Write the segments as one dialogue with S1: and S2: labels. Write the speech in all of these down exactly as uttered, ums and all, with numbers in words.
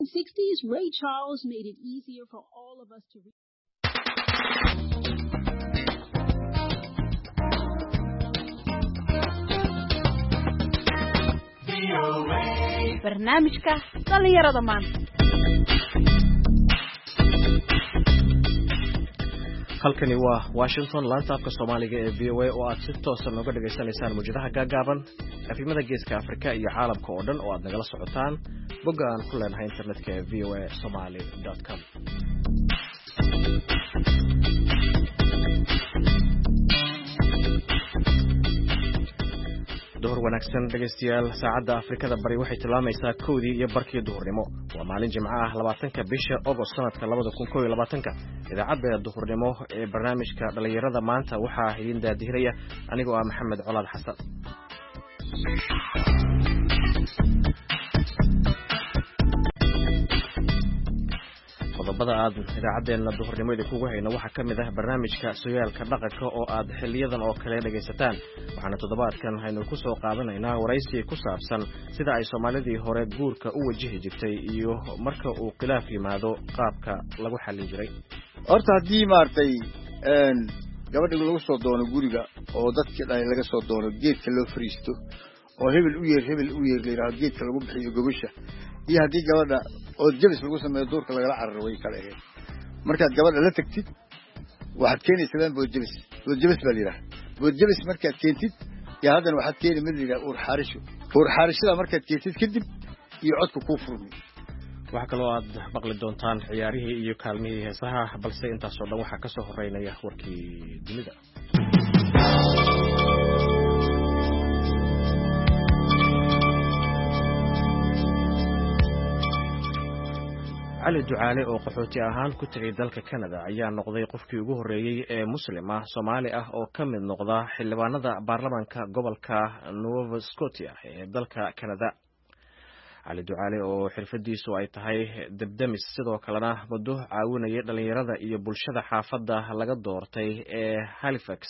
S1: In the sixties, Ray Charles made it easier for all of us to read.
S2: barnaamijka dhalinyarada maanta.
S3: halkani waa Washington, laanta afka Soomaaliga ee V O A oo aad si toos ah uga dhageysanaysaan muujadaha gaagaaban afimada geeska Afrika iyo caalamka oo dhan oo aad nagala socotaan bogga aan ku leenahay internetka ee v o a somali dot com. duhur wanaagsan dhageystayaal, saacadda Afrikada bari waxay tilmaamaysaa kowdii iyo barkii duhurnimo. waa maalin Jimco ah labaatanka bisha August sanadka labada kun iyo labaatanka. idaacadda duhurnimo ee barnaamijka dhalinyarada maanta waxaa idin daadihinaya anigoo ah Maxamed Colaad Xasan. qodobada aad idaacadeena duhurnimo idinku hayno waxaa ka mid ah barnaamijka Sooyaalka Dhaqanka oo aad xiliyadan oo kale dhageysataan. waxaana toddobaadkan haynu ku soo qaadanaynaa waraysi ku saabsan sida ay Soomaalidii hore guurka u wajihi jirtay iyo marka uu khilaaf yimaado qaabka lagu xallin jiray.
S4: horta haddii maartay een gabadha lagu soo doono guriga oo dadkii dhalay laga soo doono geedka loo fariisto oo hebel u yeer hebel u yeer leeyahay geedka lagu bixiyo gobasha iyo haddii gabadha oo jabis lagu sameeyo doorka laga cararo way kala ahayd. markaad gabadha la tagtid waxaad keenaysaa bood jabis bood jabis baa leeyahay. bood jabis markaad keentid yaa hadan waxaad keenay mid leeyahay uur xaarisho uur xaarishada markaad keentid kadib iyo codku ku furmi.
S3: waxa kale oo aad maqli doontaan ciyaarihii iyo kaalmihii heesaha, balse intaas oo dhan waxaa ka soo horeynaya warkii dunida. cali ducaale oo qaxooti ahaan ku tagay dalka Canada ayaa noqday qofkii ugu horeeyay ee muslim ah Soomaali ah oo ka mid noqda xildhibaanada baarlamaanka gobolka Nova Scotia ee dalka Canada. cali ducaale oo xirfadiisu ay tahay dabdamis sidoo kalena muddo caawinaya dhalinyarada iyo bulshada xaafadda laga doortay ee Halifax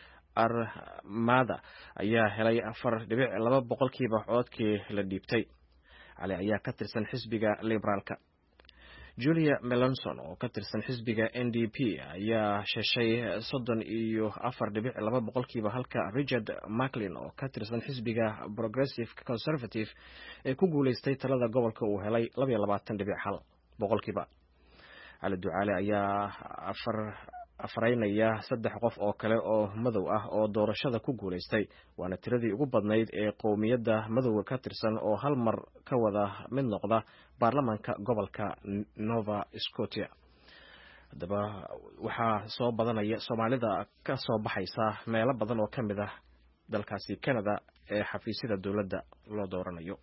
S3: Armada ayaa helay afar dhibic laba boqolkiiba codkii la dhiibtay. cali ayaa ka tirsan xisbiga liberaalka. Julia Melanson oo ka tirsan xisbiga N D P ayaa heshay soddon iyo afar dhibic laba boqolkiiba halka Richard Macklin oo ka tirsan xisbiga Progressive Conservative ee ku guuleystay talada gobolka uu helay laba iyo labaatan dhibic hal boqolkiiba. cali ducaale ayaa afar afraynaya saddex qof oo kale oo madow ah oo doorashada ku guuleystay, waana tiradii ugu badnayd ee qowmiyadda madowga ka tirsan oo hal mar ka wada mid noqda baarlamaanka gobolka Nova Scotia. haddaba waxaa soo badanaya Soomaalida ka soo baxaysa meelo badan oo ka mid ah dalkaasi Canada ee xafiisyada dowladda loo dooranayo.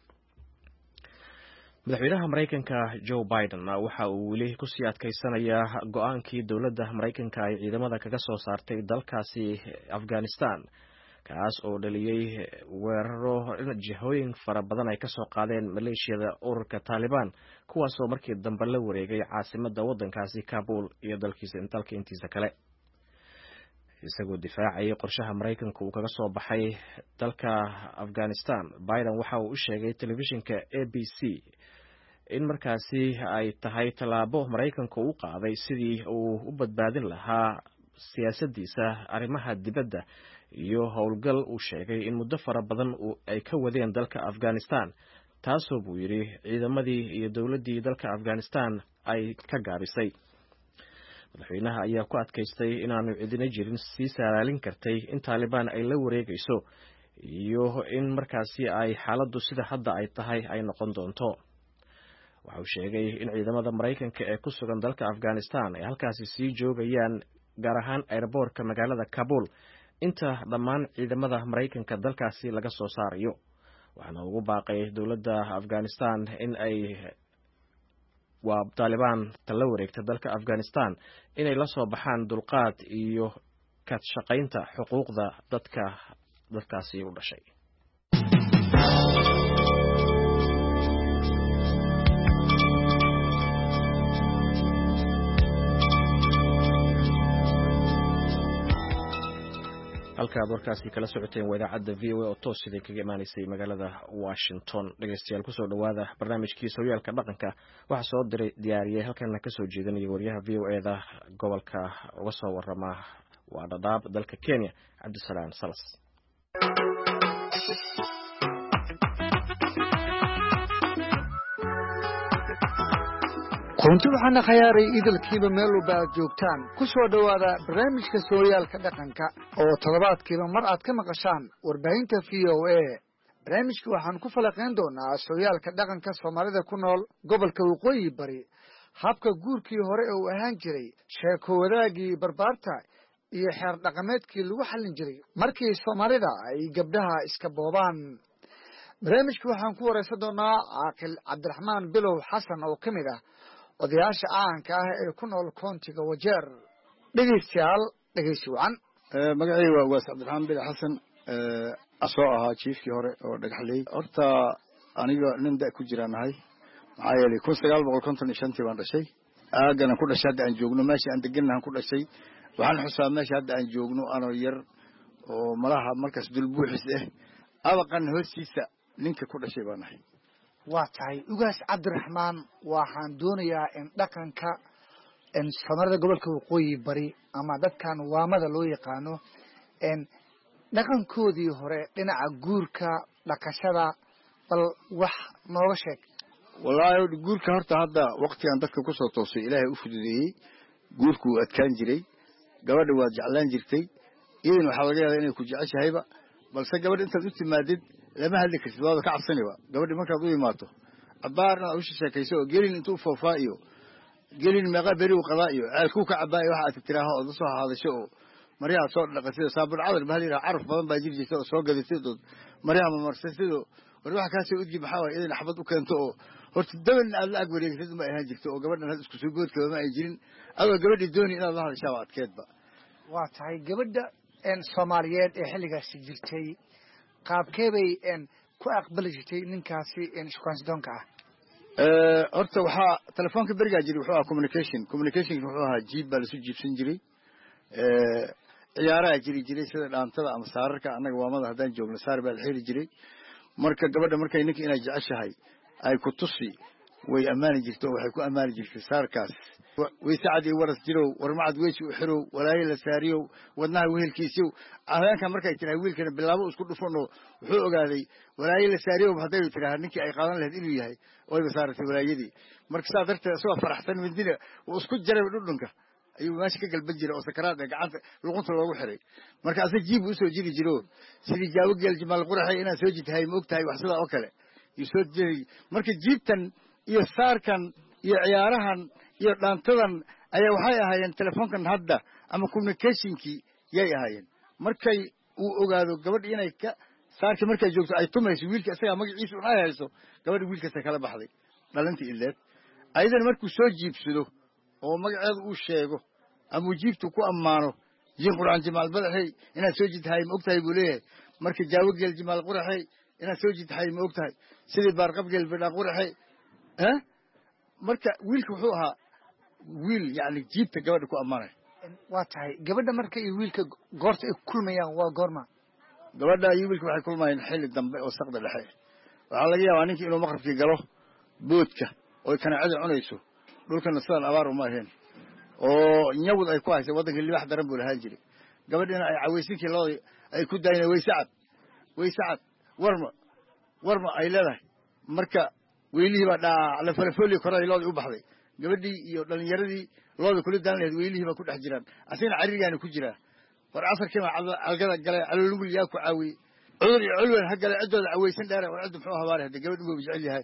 S3: madaxweynaha Mareykanka Joe Biden waxa uu weli ku sii adkeysanayaa go'aankii dowladda Mareykanka ay ciidamada kaga soo saartay dalkaasi Afghanistan, kaas oo dhaliyay weeraro jihooyin fara badan ay ka soo qaadeen maleeshiyada ururka Taliban, kuwaas oo markii dambe la wareegay caasimadda waddankaasi Kabul iyo dalkiisa dalka intiisa kale. isagoo difaacay qorshaha Mareykanka uu kaga soo baxay dalka Afghanistan, Biden waxa uu u sheegay telefishinka A B C in markaasi ay tahay talaabo Mareykanka uu qaaday sidii uu u badbaadin lahaa siyaasaddiisa arrimaha dibadda iyo howlgal uu sheegay in muddo fara badan ay ka wadeen dalka Afghanistan, taasoo buu yiri ciidamadii iyo dowladdii dalka Afghanistan ay ka gaabisay. madaxweynaha ayaa ku adkaystay inaanu cidina jirin sii saaraalin kartay in Taliban ay la wareegayso iyo in markaasi ay xaaladdu sida hadda ay tahay ay noqon doonto. waxa uu sheegay in ciidamada Mareykanka ee ku sugan dalka Afghanistan ay halkaasi sii joogayaan, gaar ahaan airportka magaalada Kabul, inta dhammaan ciidamada Mareykanka dalkaasi laga soo saarayo. waxaana ugu baaqay dowladda Afghanistan in ay waa Taliban tala wareegta dalka Afghanistan inay la soo baxaan dulqaad iyo ka shaqaynta xuquuqda dadka dalkaasi u dhashay. halkaad warkaasi kala socoteen waa idaacadda v o a oo toos siday kaga imaanaysay magaalada Washington. dhegeystayaal kusoo dhawaada barnaamijkii Sooyaalka Dhaqanka waxaa soo diray diyaariyay halkana ka soo jeedinaya wariyaha v o a da gobolka uga soo warama waa Dadaab dalka Kenya Cabdisalaam Salas.
S5: kunti waxaan khayaaray idilkiiba meel u baad joogtaan ku soo dhawaada barnaamijka Sooyaalka Dhaqanka oo toddobaadkiiba mar aad ka maqashaan warbaahinta v o a. barnaamijka waxaan ku falaqeyn doonaa sooyaalka dhaqanka Soomaalida ku nool gobolka Waqooyi Bari, habka guurkii hore oo ahaan jiray, sheeko wadaagii barbaarta iyo xeer dhaqameedkii lagu xallin jiray markii Soomaalida ay gabdhaha iska boobaan. barnaamijka waxaan ku wareysan doonaa Caaqil Cabdiraxmaan Bilow Xasan oo kamid ah odayaasha caanka ah ee ku nool koontiga Wajeer. dhegeystayaal dhegeysi wacan.
S4: magacayga waa Waas Cabdiraxmaan Bilow Xasan asoo ahaa chiefkii hore oo dhagaxley. horta aniga nin da ku jiraanahay maxaa yeelay kun sagaal boqol konton iyo shantii baan dhashay. aagana ku dhashay hadda aan joogno meesha aan degannahay ku dhashay. waxaan xusaa meesha hadda aan joogno anoo yar oo malaha markaas dul buuxis ah abaqan hoostiisa ninka ku dhashay baan ahay.
S5: waa tahay ugaas Cabdiraxmaan, waxaan doonayaa in dhaqanka in Soomaalida gobolka Waqooyi Bari ama dadkan waamada loo yaqaano in dhaqankoodii hore dhinaca guurka dhaqashada bal wax nooga sheeg.
S4: wallaahi guurka horta hadda waqtigan dadka ku soo toosay Ilaahay u fududeeyay. guurku uu adkaan jiray, gabadha waa jeclaan jirtay, idin waxa laga yaabaa inay ku jeceshahayba, balse gabadha intaad u timaadid lama hadli kartid, waad ka cabsanayba. gabadha markaad u imaato abaarna u sheekayso oo gelin intuu foofaa iyo gelin meeqa beri u qadaa iyo ceelku ka cabaa waxa aad tiraaho oo soo hadasho oo maryaa soo dhaqasay saabul cadar bahaliira caraf badan baa jirjisa oo soo gadatay oo maryaa ma marsaydo war waxa ka soo udgi maxaa idin xabad u keento oo horta daban aad la ag wareegtid ma ahaan jirto oo gabadhan had isku soo goodkaba ma ay jirin adoo gabadhii dooni inaad la hadashaa waa adkeedba.
S5: waa tahay gabadha in Soomaaliyeed ee xilligaas jirtay qaabkee bay in ku aqbali jirtay ninkaasi in shaqaansidoonka ah.
S4: ee horta waxa telefoonka bariga jiray wuxuu ahaa communication communication wuxuu ahaa jiib baa la soo jiibsan jiray. ee ciyaaraha jiri jiray sida dhaantada ama saararka anaga waamada hadaan joogno saar baa la xiri jiray. marka gabadha markay ninka inay jeceshahay ay ku tusi way amaani jirto waxay ku amaani jirtay saarkaas. way saacadii waras jiro war macad weeshi u xiro walaayo la saariyo wadnaha weelkiisiyo ahlanka markay tiraay wiilkana bilaabo isku dhufano wuxuu ogaaday walaayo la saariyo haday tiraahdo ninkii ay qaadan lahayd inuu yahay oo ay saartay walaayadii. marka saa darteed soo faraxsan midina oo isku jaray dhudhunka ayuu meesha ka galban jiray oo sakaraad gacanta luqunta loogu xiray. marka asag jiib u soo jiri jiro sidii jaawo geel jimaal quraxay inaan soo jitahay ma ogtahay wax sida oo kale iyo soo jiri. marka jiibtan iyo saarkan iyo ciyaarahan iyo dhaantadan ayaa waxay ahaayeen telefoonkan hadda ama communicationkii yay ahaayeen. markay uu ogaado gabadh inay ka saarka markay joogto ay tumayso wiilka isaga magaciisa u hayso gabadh wiilka kala baxday dhalintii ileed aydan markuu soo jiibsado oo magaceedu uu sheego ama jiibtu ku amaano jin quraan jimaal badaxay inaad soo jidtahay ma ogtahay buu leeyahay. marka jaawo geel jimaal quraxay inaad soo jidtahay ma ogtahay sidii baarqab geel bidhaan quraxay ha. marka wiilku wuxuu ahaa wiil yani jiibta gabadha ku amaanay.
S5: waa tahay gabadha marka iyo wiilka goorta ay kulmayaan waa goorma.
S4: gabadha iyo wiilka waxay kulmayaan xilli dambe oo saqda dhexe. waxaa laga yaabaa ninkii inuu maqribkii galo boodka oo kanaacada cunayso dhulkana sidaan abaar uma ahayn oo nyawd ay ku hayso wadanka libax daran buu lahaan jiray. gabadhina ay caweysinkii loo ay ku daayeen way sacad way sacad warma warma ay leedahay. marka weylihii baa dhaa la falafoliyo koray loo u baxday gabadhii iyo dhalinyaradii loo kula daan lahayd weylihii baa ku dhex jiraan asina cariiriyaan ku jiraa. war asarkii ma algada galay alugul yaa ku caawi cudur iyo culwan hagal cidooda caweysan dheer oo cid muxuu habaar haday gabadh uu jecel yahay.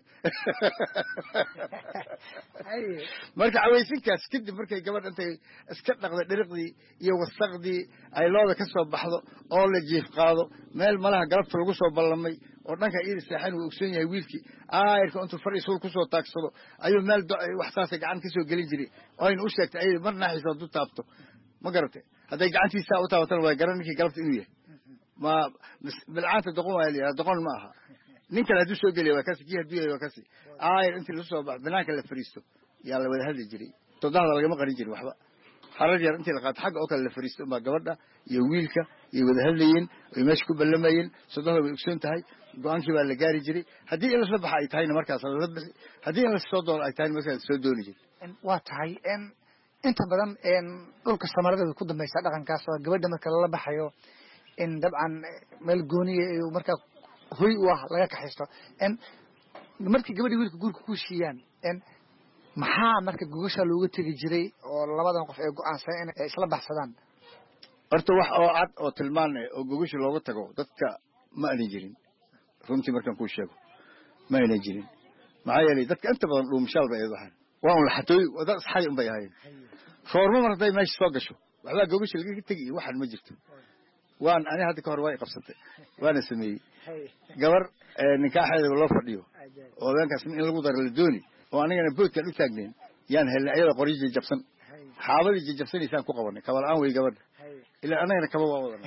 S4: marka caweysinkaas kadib markay gabadh intay iska dhaqday dhiriqdii iyo wasaqdii ay looda ka soo baxdo oo la jiif qaado meel malaha galabta lagu soo ballamay oo dhanka ii saaxan uu ogsoon yahay wiilkii aayirka intuu fariisul ku soo taagsado ayuu meel wax saas gacan ka soo gelin jiray oo ay u sheegtay ay marna xiiso du taabto ma garatay haday gacantiisa u taabtan way garan ninkii galabta inuu yahay. ma bilcaanta doqon waa leeyahay doqon ma aha ninka la soo geliyo waa kasi jiha duuyo waa kasi aayir intii la soo baax banaanka la fariisto yaa la wada hadli jiray toddobaad laga ma qarin jiray waxba xarar yar intii la qaad xaq oo kale la fariisto ma gabadha iyo wiilka iyo wada hadlayeen ay meesha ku ballamayeen saddex way ogsoon tahay go'aankii baa la gaari jiray haddii in la baxa ay tahayna markaas la bixi haddii in la soo doon ay tahayna markaas soo dooni jiray
S5: waa tahay in inta badan in dhulka Soomaaliyeed ku dambaysa dhaqankaas oo gabadha marka la baxayo in dabcan meel gooniye iyo marka hoy wax laga kaxaysto in markii gabadhii wiilka guurka ku shiiyaan in maxaa marka gogosha looga tagi jiray oo labadan qof ay go'aansan in ay isla baxsadaan
S4: horta wax oo cad oo tilmaan oo gogosha looga tago dadka ma aanay jirin runtii markaan ku sheego ma aanay jirin maxaa yeelay dadka inta badan dhuumashaal bay waxaan waa un la xatooy wada saxay un bay ahaayeen foormo marday meesha soo gasho waxba gogosha laga tagi waxan ma jirto waan ani hadda ka hor way qabsatay waana sameeyay gabar nikaaxeeda loo fadhiyo oo beenkaas in lagu daro la dooni oo anigana boodka u taagneen yaan helnay ayada qoriyo jabsan xaabadii jabsanaysaan ku qabanay kabal aan way gabadha ila anagana kaba waa wadana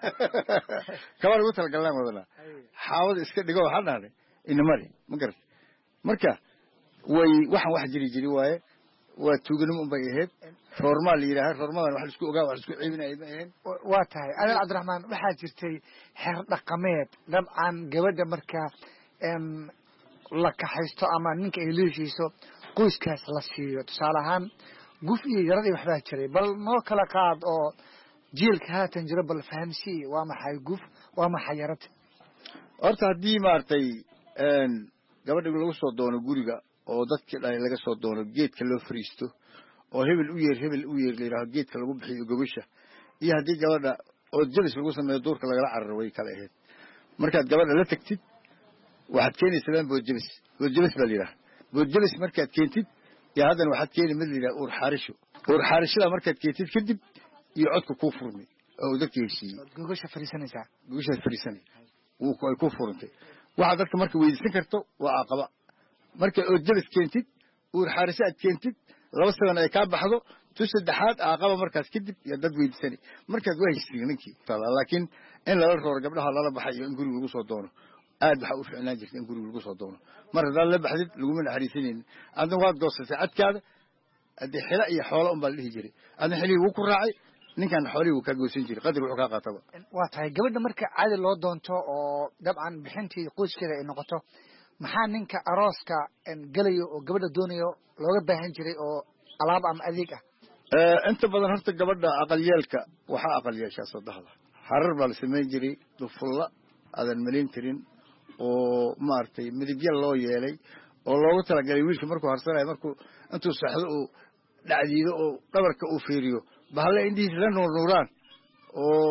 S4: kabal ugu tala galaan wadana xaabada iska dhigo waxa dhahnay in mari ma garat marka way waxan wax jiri jiri waaye waa tuuganimo un bay ahayd formal yiraahdo formadan wax isku ogaa wax isku ciibinay ma ahayn
S5: waa tahay adal Cabdiraxmaan waxa jirtay xeer dhaqameed dabcan gabadha marka em la kaxaysto ama ninka ay leeshiiso qoyskaas la siiyo tusaale ahaan guf iyo yaradii waxba jiray bal noo kala qaad oo jiilka haatan jira bal fahamsi waa maxay guf waa maxay yarad
S4: horta hadii maartay een gabadha lagu soo doono guriga oo dadkii dhalay laga soo doono geedka loo fariisto oo hebel u yeer hebel u yeer leeyahay geedka lagu bixiyo gobasha iyo hadii gabadha oo jabis lagu sameeyo duurka laga cararo way kala ahayd markaad gabadha la tagtid waxaad keenaysaa bood jabis bood jabis baa leeyahay bood jabis markaad keentid ya hadan waxaad keenay mid leeyahay ur xarisho ur xarishada markaad keentid kadib iyo codku ku furmay oo dadkii heshiiyay
S5: gogosha fariisanaysa
S4: gogosha fariisanay wuu ku ay ku furantay waxa dadka marka weydiisan karto waa aqaba marka oo jabis keentid ur xarisad keentid laba sano ay ka baxdo tu saddexaad aqaba markaas kadib ya dad weydiisanay markaad waa heshiiyay ninkii laakiin in la roor gabdhaha la baxayo in guriga lagu soo doono aad waxa u fiicnaan jirtay in guriga lagu soo doono mar haddii la baxdid lagu ma naxariisaneen adan waa doosatay adkaada adii xila iyo xoolo un baa la dhihi jiray adan xilii uu ku raacay ninkan xoolii uu ka goosan jiray qadar wuxuu ka qaataba
S5: waa tahay gabadha marka caadi loo doonto oo dabcan bixintii qoyskeeda ay noqoto maxaa ninka arooska galayo oo gabadha doonayo looga baahan jiray oo alaab ama adeeg ah
S4: ee inta badan horta gabadha aqal yeelka waxa aqal yeesha sadahda harar baa la sameyn jiray dufulla adan malin tirin oo maartay midibya loo yeelay oo loogu tala galay wiilka markuu harsanayo markuu intuu saxdo oo dhacdiido oo dhabarka uu fiiriyo bahala indhiis la nuurnuuraan oo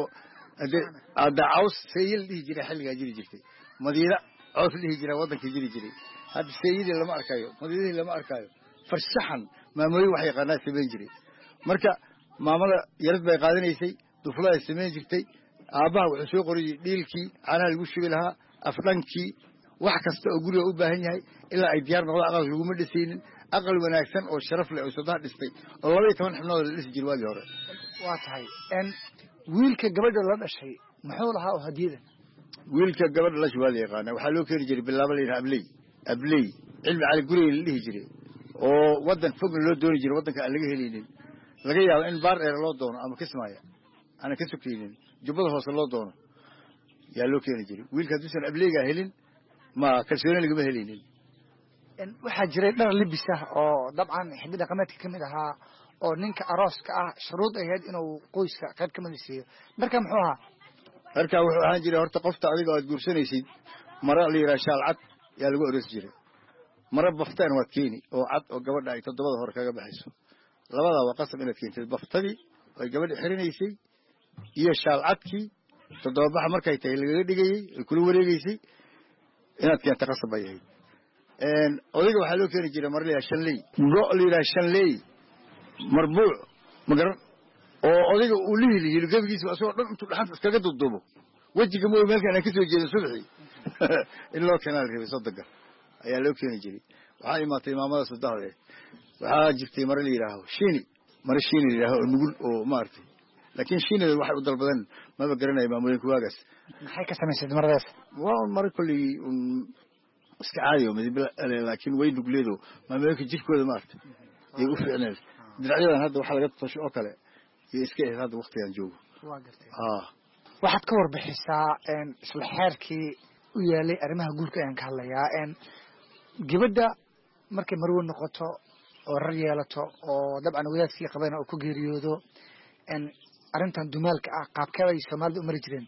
S4: ada caws sayil dhihi jiray xilliga jiri jirtay madiina caws dhihi jiray wadanka jiri jiray hadda sayil lama arkayo madiina lama arkayo farshaxan maamooyin wax yaqaanaa sameyn jiray marka maamada yarad bay qaadanaysay duflada sameyn jirtay aabaha wuxuu soo qoriyay dhiilkii caanaha lagu shubi lahaa afdhankii wax kasta oo guriga u baahan yahay ilaa ay diyaar noqdo aqal lagu ma dhisaynin aqal wanaagsan oo sharaf leh oo saddex dhistay oo laba iyo toban xubnood la dhisi jiray waagii hore
S5: waa tahay in wiilka gabadha la dhashay muxuu lahaa oo hadiyada
S4: wiilka gabadha la shawada yaqaan waxa loo keenay jiray bilaabo leeyahay ablay ablay cilmi cali guriga la dhihi jiray oo wadan fog loo dooni jiray wadanka aan laga helinin laga yaabo in baar dheer loo doono ama kismaayo ana ka sokeenin jubbada hoose loo doono yaa loo keenay jiray wiilka dusan ablayga helin ma kalsooni laga helinin
S5: in waxa jiray dhar libis ah oo dabcan xidid dhaqameedka kamid ahaa oo ninka arooska ah shuruud ahayd inuu qoyska qayb kamid siiyo marka muxuu ahaa
S4: marka wuxuu ahaan jiray horta qofta adiga aad guursanaysid mara la yiraahdo shalcad yaa lagu aroos jiray mara baftaan waad keeni oo cad oo gabadha ay todobada hore kaga baxayso labada waa qasab inaad keentid baftadii ay gabadha xirinaysay iyo shalcadkii todobaha markay tahay laga dhigayay kula wareegaysay inaad keento qasab ay ahayd een odayga waxa loo keenay jiray mar la yiraahdo shanley go la yiraahdo shanley marbuuc magaran oo odayga uu leeyahay gabigiisa asoo dhan intuu dhaxanta iskaga dudubo wajiga mooy meelka aan ka soo jeedo subaxii in loo keenay rabay sodonka ayaa loo keenay jiray waxa imaatay maamada saddex waxa jirtay mar la yiraahdo shini mar shini la yiraahdo nugul oo maartay laakiin shini waxa u dalbadan ma garanay maamulka waagaas
S5: maxay ka sameysay maradaas
S4: waa mar kulli iska caadiyo midib laakiin way nugleedo maamulka jirkooda maartay ay u fiicneen diracyadan hadda waxa laga tasho oo kale يسكيه هذا وقت ينجو آه
S5: واحد كور بحسا إن سلحير كي ويالي أرمها قول كأن كهلا يا إن جبدة مركب مرون نقطة والرجالته ودبعا وياك في قبينا وكوجيريودو إن أرنتان دمالك عقاب كوي سمال أمريكين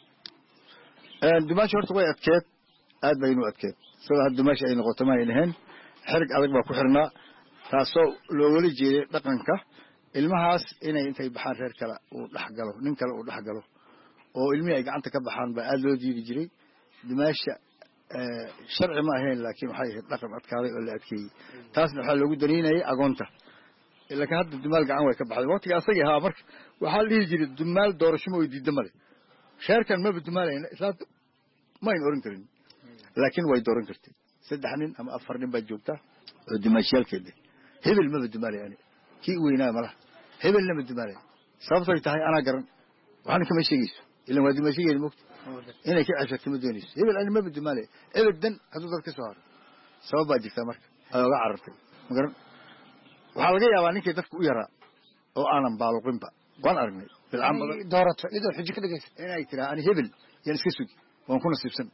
S4: دماش هرت ويا أكيد أد بينو أكيد سواء دماش أي نقطة ما ينهن حرق عليك بكحرنا تاسو لو ولي جي دقنك المهاس إنه أنت بحار هركلا ودحجله ننكلا ودحجله oo ilmi ay gacanta ka baxaan ba aad loo diiri jiray dimaasha ee sharci ma ahayn laakiin waxay ahayd dhaqan adkaaday oo la adkeeyay taasna waxa lagu dareynayay agoonta ila ka hadda dimaal gacan way ka baxday waqtiga asaga ha marka waxa la dhihi jiray dimaal doorasho ma diiday male sheerkan ma bidmaalayna islaamta ma in oran karin laakiin way dooran kartay saddex nin ama afar nin ba joogta oo dimaashiyalkeeda hebel ma bidmaalay ani kii weynaa malaha hebel lama bidmaalay sababtay tahay ana garan waxaan kama sheegayso إلا ما دمشق المكت هنا كي عشرة مدينيس يبل أنا ما بدي ماله أبدا هذا ذلك سهر سبب بعد ثمرك أنا لا عرفت مقرن وحلقة يا واني كي تفكوا يرى أو أنا مبالغ قنبا وأنا أرمي بالعمل
S5: دارت إذا حجك كده جيس
S4: أنا يترى أنا هبل يعني سكسودي ونكون سبسن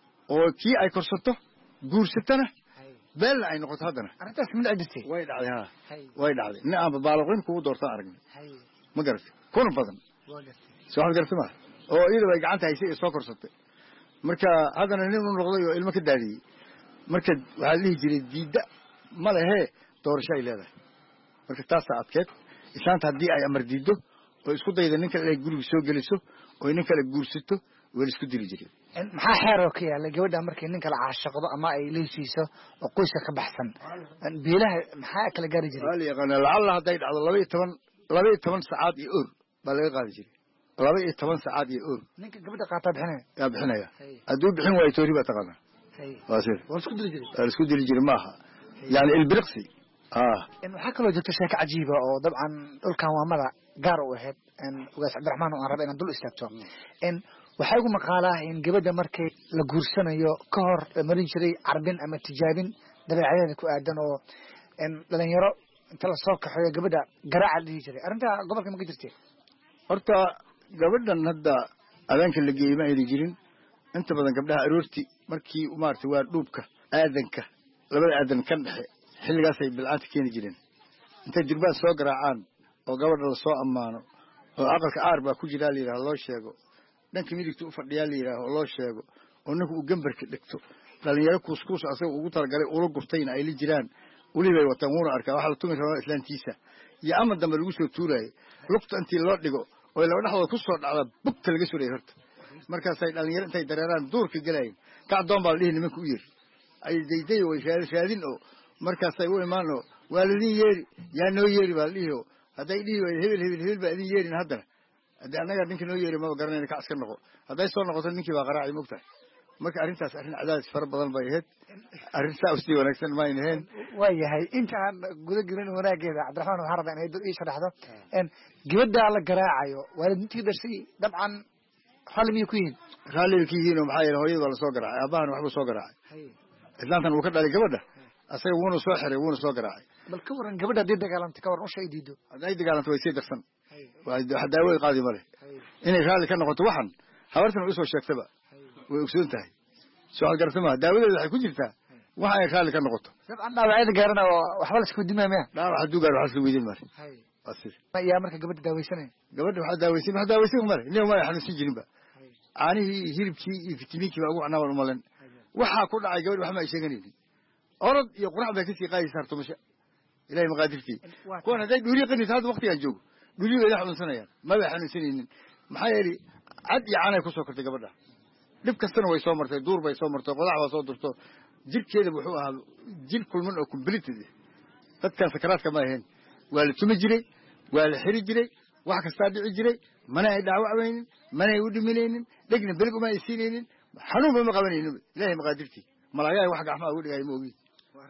S4: وكي أي كرسته جور ستنا بل أي نقطة هذا
S5: أنا تعرف من عدتي
S4: وايد عليها وايد علي نعم ببالغين كوا دورت أرمي مقرن كون بدن سؤال قرت ما oo iyada way gacanta haysay soo korsatay marka hadana nin uu noqday oo ilmo ka daadiyay marka waxa la jiray diida ma lahe doorasho ay leedahay marka taas adkeed islaanta hadii ay amar diido oo isku dayda ninka ay guriga soo geliso oo ninka la guursato way isku diri jireen
S5: maxaa xeero ka yaala gabadha markay ninka la caashaqdo ama ay leeysiiso oo qoyska ka baxsan biilaha maxaa kala gaari jiray
S4: wali yaqaan la haday dhacdo laba iyo toban laba iyo toban saacad iyo ur baa laga qaadi jiray laba iyo toban saacad iyo ur
S5: ninka gabadha qaata bixinaya
S4: ya bixinaya aduu bixin way toori ba taqana waasir
S5: waa isku diri jiray
S4: waa isku diri jiray maaha yani ilbirqsi ah
S5: in waxa kale jirto sheeko cajiib ah oo dabcan dhulkan waa mala gaar u ahayd in ugaas Cabdiraxmaan oo rabay in dul istaagto in waxa ugu maqaalaa in gabadha markay la guursanayo ka hor marin jiray carbin ama tijaabin dabeecadaha ku aadan oo in dhalinyaro inta la soo kaxeeyo gabadha garaaca dhigi jiray arinta gobolka ma jirtay
S4: horta gabadhan hadda adanka la geeyay ma ay jirin inta badan gabdhaha aroorti markii u maartay waa dhuubka aadanka labada aadan kan dhaxe xilligaas ay bilcaanta keen jireen inta dirbaan soo garaacaan oo gabadha la soo amaano oo aqalka aar baa ku jira leeyahay loo sheego dhanka midigta u fadhiyaa leeyahay oo loo sheego oo ninku uu gambarka dhigto dhalinyaro kuuskuus asaga ugu talagalay ula gurtayna ay la jiraan ulibay wataan wuuna arkaa waxa la tumi rabaa islaantiisa iyo ama dambe lagu soo tuuray lugta intii loo dhigo oo laba dhaxdood ku soo dhacda bugta laga suray horta markaas ay dhalinyaro intay dareeraan duurka galayeen ka doon baa dhihin nimanku u yiri ay deeday way raadin oo markaas ay u imaano waalidin yeeri yaa noo yeeri baa dhihi oo haday dhihi way hebel hebel hebel baa idin yeerin haddana haddii anaga ninka noo yeeri ma garanayna ka askar noqo haday soo noqoto ninkii baa qaraacay mugtahay marka arintaas arin cadaadis fara badan bay ahayd arin saawsti wanaagsan ma ineen
S5: way yahay inta guda giran wanaageeda Cabdiraxmaan waxa rabaa inay dad ii sharaxdo in gabadha la garaacayo waalidintii darsay dabcan xalmi ku yihiin
S4: xalmi ku yihiin maxay hooyada la soo garaacay abahan waxba soo garaacay islaantan uu ka dhalay gabadha asaga wuuna soo xiray wuuna soo garaacay
S5: bal ka waran gabadha hadii dagaalantay ka waran u shay diido
S4: haday dagaalantay way sii darsan waa daaway qaadi male inay raali ka noqoto waxan habartan u soo sheegtaba way ogsoon tahay su'aal garsama daawadeeda waxay ku jirtaa waxa ay raali ka noqoto
S5: dabcan dhaawacada gaarana waxba la isku dimaamaya
S4: dhaawac haduu gaar waxa isla weydin mar asir
S5: ma yaa marka gabadha daawaysanay
S4: gabadha waxa daawaysan waxa daawaysan mar inuu ma xanuunsan jirin ba aanihi hiribkii iyo fitamiinkii baa ugu canaawal umalan waxa ku dhacay gabadha waxa ma sheeganayni orod iyo qurac bay ka sii qaayay sarto masha ilaahay maqaadirtii kuwan haday dhuri qaniis hada waqtigan joogo dhuri way xanuunsanayaan ma bay xanuunsanaynin maxaa yeelay cad iyo caanay ku soo kortay gabadha dib kastana way soo martay duur bay soo martay qodax waa soo durto jirkeeda wuxuu ahaa jir kulman oo completed dadkan sakaraadka ma ahayn waa la tumi jiray waa la xiri jiray wax kasta dhici jiray mana ay dhaawacaynin mana ay u dhimanaynin dhigna bilgu ma ay siinaynin xanuun ma qabanaynin ilaahay maqaadirtii malaayay wax gacmaha ugu dhigay ma ogi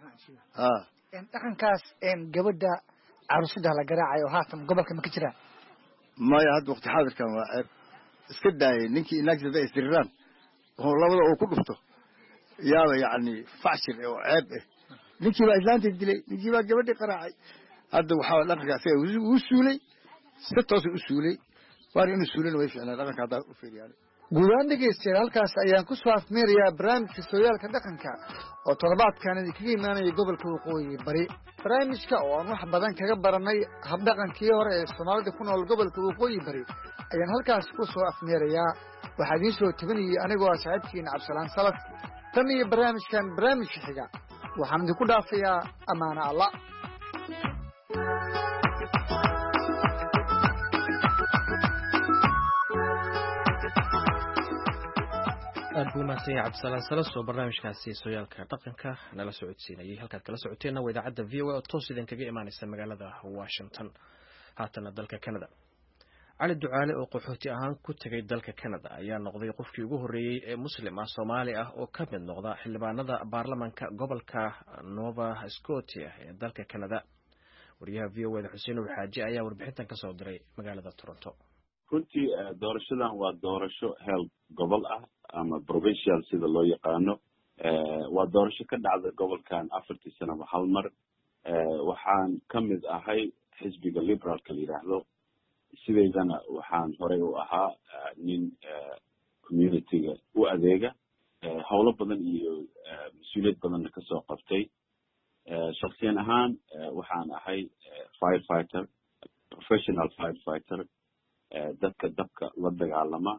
S4: ah
S5: in dhaqankaas in gabadha arusida la garaacayo haatan gobolka ma ka jira
S4: ma ya had waqti xaadirkan waa ceeb iska daayay ninkii inaagtada isdirraan oo labada oo ku dhufto yaaba yaani fashil oo ceeb ah ninkii baa islaanta dilay ninkii baa gabadhi qaraacay hadda waxa dhaqanka asaga uu suulay si toos u suulay waar inuu suulana way fiicnaa dhaqanka haddaa u fiiriyaan
S5: guud ahaan dhegeystayaal halkaas ayaan ku soo afmeerayaa barnaamijka sooyaalka dhaqanka oo toddobaadkan idinkaga imaanaya gobolka waqooyi bari barnaamijka oo aan wax badan kaga baranay habdhaqankii hore ee soomaalida ku nool gobolka waqooyi bari ayaan halkaas ku soo afmeerayaa waxaa idiin soo tabinayay anigoo ah saaxiibkiina cabdisalaan salaf tan iyo barnaamijkan barnaamijka xiga waxaan idinku dhaafayaa ammaano allah
S3: aad buu mahadsan yahay cabdisalaan salas oo barnaamijkaasi sooyaalka dhaqanka nala socodsiinayay halkaad kala socoteenna waa idaacadda v o a oo toos idinkaga imaanaysa magaalada washington haatana dalka canada cali ducaale oo qaxooti ahaan ku tegay dalka canada ayaa noqday qofkii ugu horreeyey ee muslim ah soomaali ah oo ka mid noqda xildhibaanada baarlamanka gobolka nova scotia ee dalka canada wariyaha v o a da xuseen ur xaaji ayaa warbixintan ka soo diray magaalada toronto
S6: runtii doorashadan waa doorasho heel gobol ah ama provincial sida loo yaqaano waa doorasho ka dhacda gobolkan afartii sanaba hal mar waxaan ka mid ahay xisbiga liberaalka la yidhaahdo sidaydana waxaan horey u ahaa nin communityga u adeega howlo badan iyo mas-uuliyad badanna kasoo qabtay shaksiyan ahaan waxaan ahay firefighter professional firefighter dadka dabka la dagaalama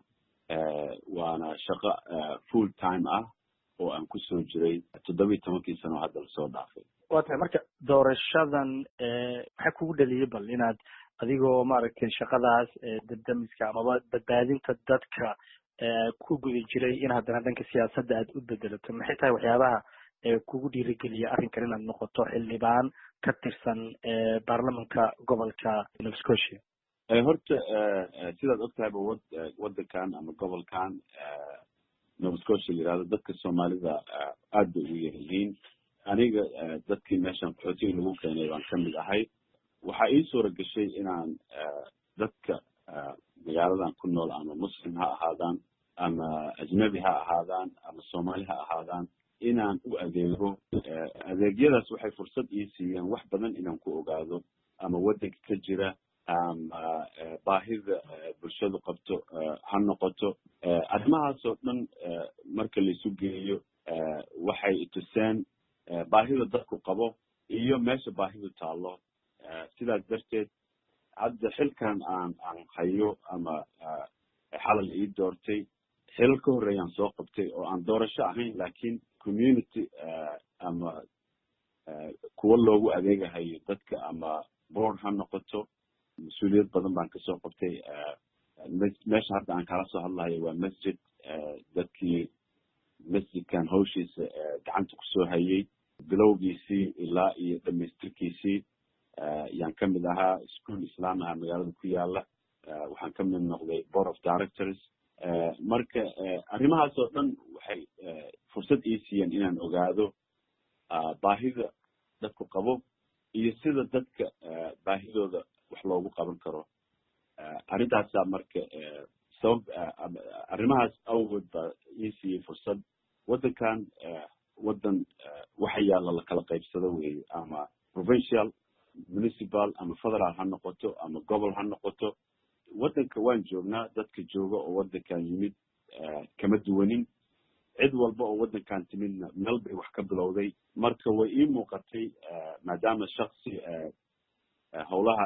S6: waana shaqo full time ah oo aan kusoo jiray toddoba iyo tobankii sano hadda lasoo dhaafay
S2: waa tahay marka doorashadan maxaa kugu dhaliyay bal inaad adigoo maaragtay shaqadaas dadamiska amaba badbaadinta dadka ku guda jiray in haddana dhanka siyaasadda aad u bedelato maxay tahay waxyaabaha kugu dhiirigeliya arrinkan inaad noqoto xildhibaan ka tirsan baarlamanka gobolka Nova Scotia
S6: horta sidaad ogtahayba wad wadankan ama gobolkan Nova Scotia yirahdo dadka Soomaalida aad bay ugu yihiin aniga dadkii meeshan qaxootiga lagu keenay baan ka mid ahay waxaa ii suura gashay inaan dadka magaaladan ku nool ama muslim ha ahaadaan ama ajnabi ha ahaadaan ama soomaali ha ahaadaan inaan u adeego adeegyadaas waxay fursad ii siiyeen wax badan inaan ku ogaado ama wadanka ka jira ama baahida bulshadu qabto ha noqoto arrimahaasoo dhan marka laisu geeyo waxay ituseen baahida dadku qabo iyo meesha baahidu taallo sidaas darteed hadda xilkan aan aan hayo ama xalal ii doortay xilal ka horreeyaan soo qabtay oo aan doorasho ahayn laakiin community ama kuwa loogu adeegahayo dadka ama board ha noqoto mas-uuliyad badan baan kasoo qabtay meesha hadda aan kala soo hadlayo waa masjid dadkii masjidkan hawshiisa gacanta kusoo hayay bilowgiisii ilaa iyo dhamaystirkiisii yaan ka mid ahaa school islam aha magaalada ku yaala waxaan ka mid noqday board of directors marka arrimahaas oo dhan waxay fursad ii siiyeen inaan ogaado baahida dadku qabo iyo sida dadka baahidooda wax loogu qaban karo arrintaasaa marka sabab arrimahaas awgood baa ii siiyey fursad waddankan waddan waxa yaalla la kala qaybsado weeye ama provincial municipal ama federal ha noqoto ama gobol ha noqoto waddanka waan joognaa dadka jooga oo waddankan yimid kama duwanin cid walba oo waddankan timidna meel bay wax ka bilowday marka way ii muuqatay maadaama shaksi howlaha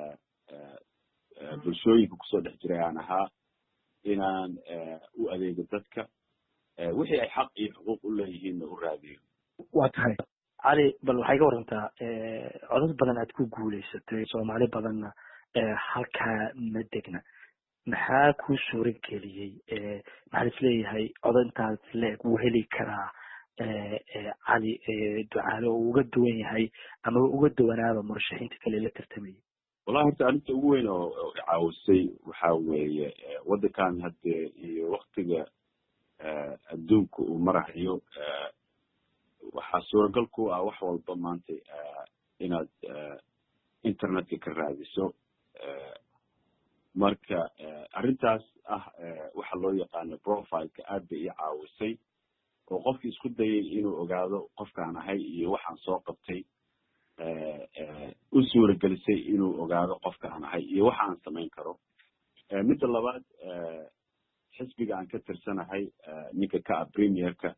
S6: bulshooyinka kusoo dhex jiray aan ahaa inaan u adeego dadka wixii ay xaq iyo xuquuq u leeyihiinna u raadiyo
S2: waa tahay cali bal waxay ka warantaa codad badan aad ku guulaysatay soomaali badanna halkaa ma degna maxaa kuu suura geliyey maxaa isleeyahay codintaas leeg wuu heli karaa cali ducaale oo uga duwan yahay ama uga duwanaaba murashaxiinta kale la tartamayay
S6: wallahi horta arrinta ugu weyn oo caawisay waxaa weeye waddankan hadde iyo waktiga adduunka uu marahayo waxaa suuragal ku ah wax walba maanta inaad internetka ka raadiso marka arrintaas ah waxa loo yaqaano profileka aad bay ii caawisay oo qofkii isku dayay inuu ogaado qofkaan ahay iyo waxaan soo qabtay u suuragelisay inuu ogaado qofka aan ahay iyo waxa aan samayn karo. midda labaad xisbiga aan ka tirsanahay ninka ka ah premierka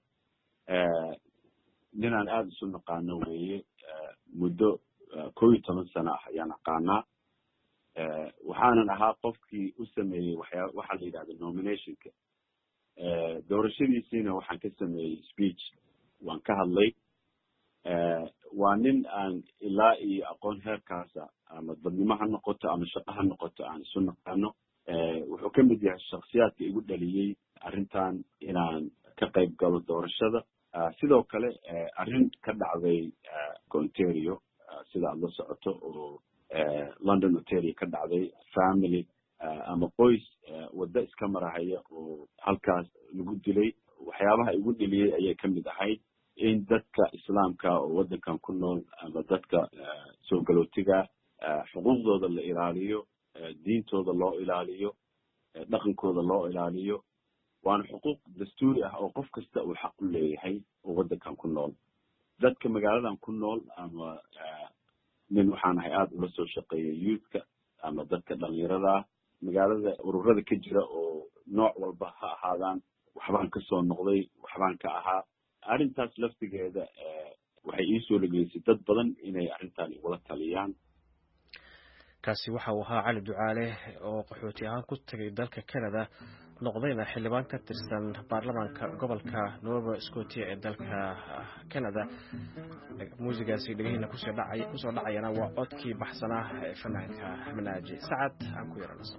S6: ninaan aada isu naqaano weeye muddo kow iyo toban sano ah ayaan aqaanaa waxaanan ahaa qofkii u sameeyey waxyaa waxaa la yidhahda nominationka doorashadiisiina waxaan ka sameeyey speech waan ka hadlay waa nin aan ilaa iyo aqoon heerkaasa ama dadnimo ha noqoto ama shaqo ha noqoto aan isu naqaano wuxuu ka mid yahay shaksiyaadka igu dhaliyey arrintan inaan ka qayb galo doorashada sidoo kale arrin ka dhacday ontario sida aad la socoto oo london ontario ka dhacday family ama qoys waddo iska marahaya oo halkaas lagu dilay waxyaabaha igu dheliyey ayay ka mid ahayd in dadka islaamka oo waddankan ku nool ama dadka soo galootiga xuquuqdooda la ilaaliyo diintooda loo ilaaliyo dhaqankooda loo ilaaliyo waana xuquuq dastuuri ah oo qof kasta uu xaq u leeyahay oo waddankan ku nool dadka magaaladan ku nool ama nin waxaan ahay aada ula soo shaqeeya youthka ama dadka dhalinyarada ah magaalada ururada ka jira oo nooc walba ha ahaadaan waxbaan kasoo noqday waxbaan ka ahaa arrintaas laftigeeda waxay ii soo lageysay dad badan inay arrintan igula taliyaan
S3: kaasi waxa uu ahaa cali ducaale oo qaxooti ahaan ku tagay dalka Canada noqdayna xildhibaan ka tirsan baarlamaanka gobolka Nova Scotia ee dalka Canada muusigaasi dhageyna ku soo dhacay ku soo dhacayna waa codkii baxsanaa ee fanaanka Manaaji Sacad aan ku yaranaso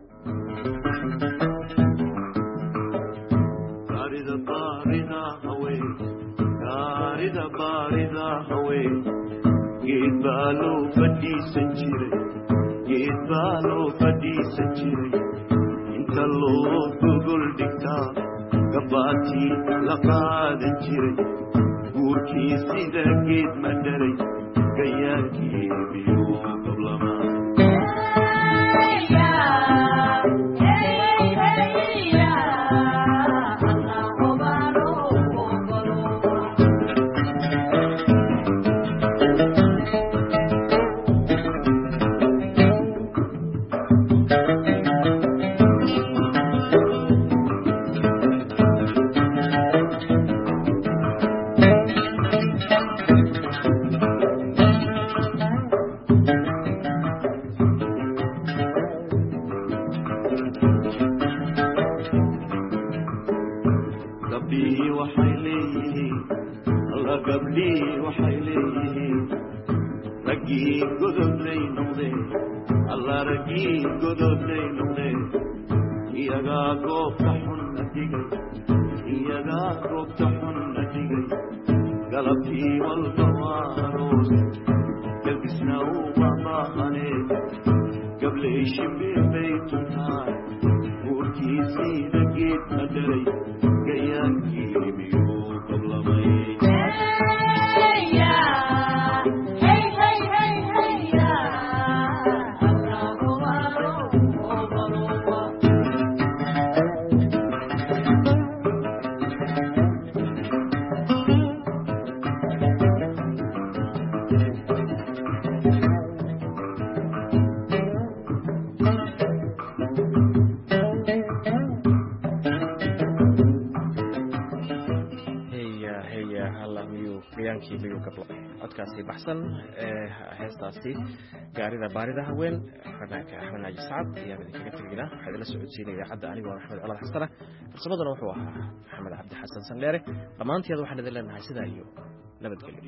S7: Barida barida hawe barida barida hawe geedbaalo fadhiisan jiray geedbaalo fadhiisan jiray inta loo gogol dhigtaa gabaadkii la qaadan jiray guurkii sida geed ma dhalay gayaankii biyuu qablamaa codkaasi baxsan ee heestaasi gaarida baarida haween fanaanka Manaaji Sacad ayaa idinkaga tagayna waxaa idila socodsiinaya idaacadda anigoo Maxamed Colaad Xasana farsamadana wuxuu ahaa Maxamed Cabdi Xasan Sandheere dhammaanteed waxaan idin leenahay sidaa iyo nabadgelyo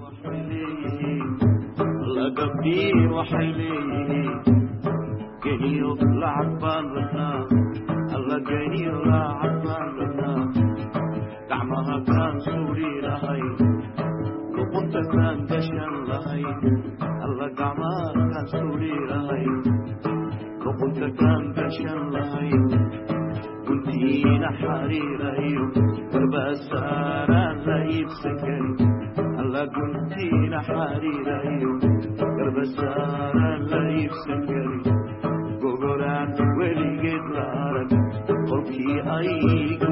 S7: lagabdii waxay leeyihiin geniyo lacag baan rabnaa alla geniyo lacag baan rabnaa gacmaha kaan suuri lahay luqunta kaan gashan lahay alla gacmaha kaan suuri lahay luqunta kaan gashan lahay guntiina xariirayo garbasaaraan la iibsan karin alla guntiina xariirayo garbasaaraan la iibsan karin gogolaan weligeed la arag qolkii ay